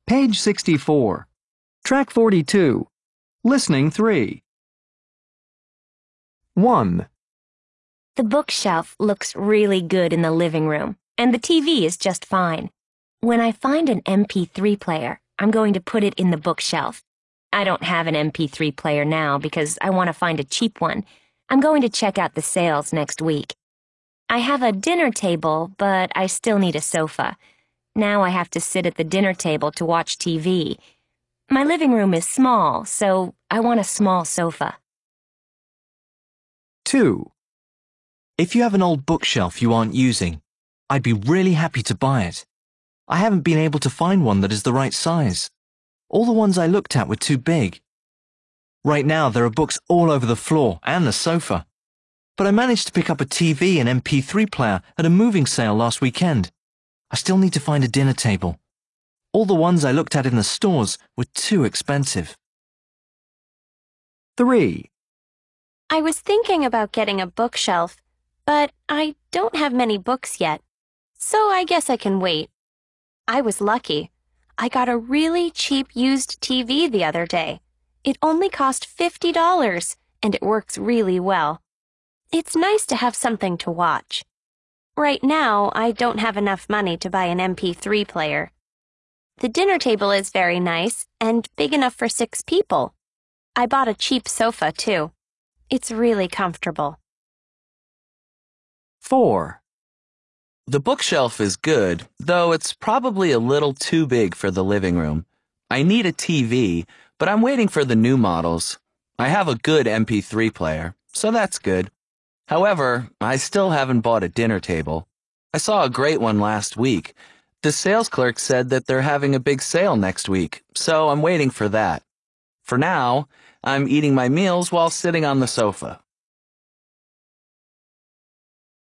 Page 64. Track 42. Listening 3. 1. The bookshelf looks really good in the living room, and the TV is just fine. When I find an MP3 player, I'm going to put it in the bookshelf. I don't have an MP3 player now because I want to find a cheap one. I'm going to check out the sales next week. I have a dinner table, but I still need a sofa. Now I have to sit at the dinner table to watch TV. My living room is small, so I want a small sofa. 2. If you have an old bookshelf you aren't using, I'd be really happy to buy it. I haven't been able to find one that is the right size. All the ones I looked at were too big. Right now there are books all over the floor and the sofa. But I managed to pick up a TV and MP3 player at a moving sale last weekend. I still need to find a dinner table. All the ones I looked at in the stores were too expensive. 3. I was thinking about getting a bookshelf, but I don't have many books yet, so I guess I can wait. I was lucky. I got a really cheap used TV the other day. It only cost $50, and it works really well. It's nice to have something to watch. Right now, I don't have enough money to buy an MP3 player. The dinner table is very nice and big enough for 6 people. I bought a cheap sofa, too. It's really comfortable. 4. The bookshelf is good, though it's probably a little too big for the living room. I need a TV, but I'm waiting for the new models. I have a good MP3 player, so that's good. However, I still haven't bought a dinner table. I saw a great one last week. The sales clerk said that they're having a big sale next week, so I'm waiting for that. For now, I'm eating my meals while sitting on the sofa.